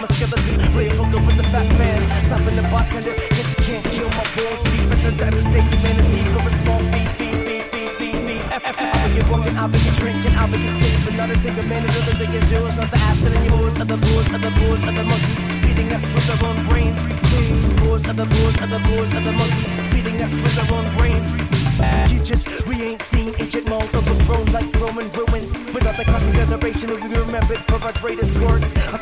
a skeleton. Play poker with the fat man. Stopping the bartender. Guess you can't kill my balls. Deep into devastate humanity for a small fee. I'll be walking, I'll be drinking, I'll be sleeping. Not a single minute of the day is yours. Not the acid in yours, of the boys, of the boys, of the monkeys. Feeding us with their own brains. Boys, of the boys, of the boys, of the monkeys. Feeding us with their own brains. We ain't seen ancient malls overgrown like Roman ruins. Without the constant generation, we be remembered for our greatest works.